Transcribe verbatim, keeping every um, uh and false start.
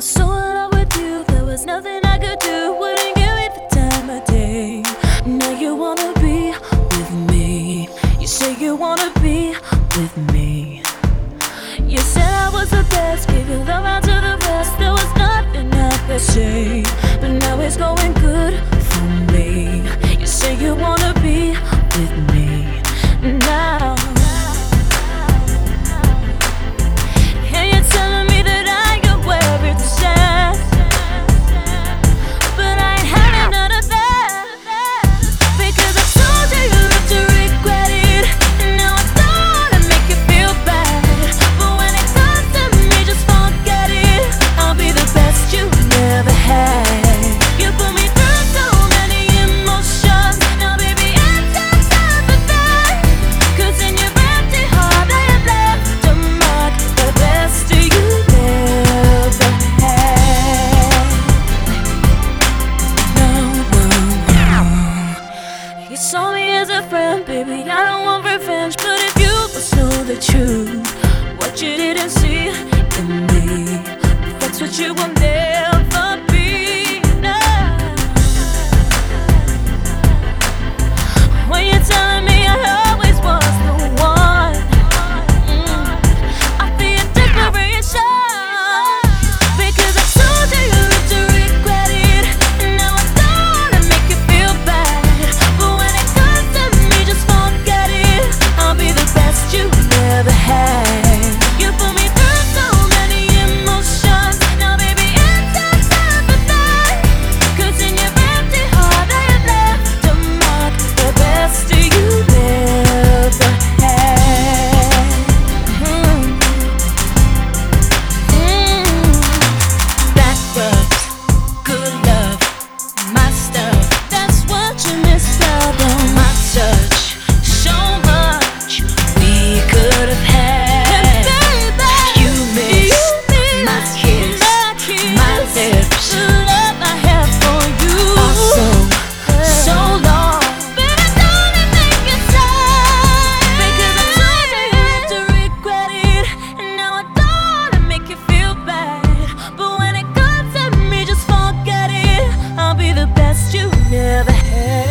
was so in love with you, there was nothing I could do. Wouldn't give it the time of day. Now you wanna be with me. You say you wanna be with me. You said I was the best, gave your love out to the rest. There was nothing I could say, but now it's going good for me. You say you wanna be with me now. And you're telling me that I can wear it sad, but I ain't having none of that. Because I told you you look to regret it, and now I don't wanna make you feel bad. But when it comes to me, just forget it. I'll be the best you never had. You put me through so many emotions. Now baby, it's time for that. Cause in your empty heart I have left a mark, the best you never had. No, no, no. You saw me as a friend, baby, I don't want revenge. But if you must know the truth, what you didn't see in me, that's what you will never be. No. When you're telling me I always was the one, mm, I feel a declaration. Because I told you you look to regret it, and now I don't wanna make you feel bad. But when it comes to me, just forget it. I'll be the best you never had. You put me through so many emotions. Now baby, it's time for that. Cause in your empty heart I have left a mark, the best you never had. Mm. Mm. That was good love, my stuff. That's what you missed out on. My touch, so much we could have had. And baby, you missed my kiss, my lips, the love I have for you. Awesome, so long, but I don't make it sad. Because I told you you had to regret it, and now I don't wanna make you feel bad. But when it comes to me, just forget it. I'll be the best you never had.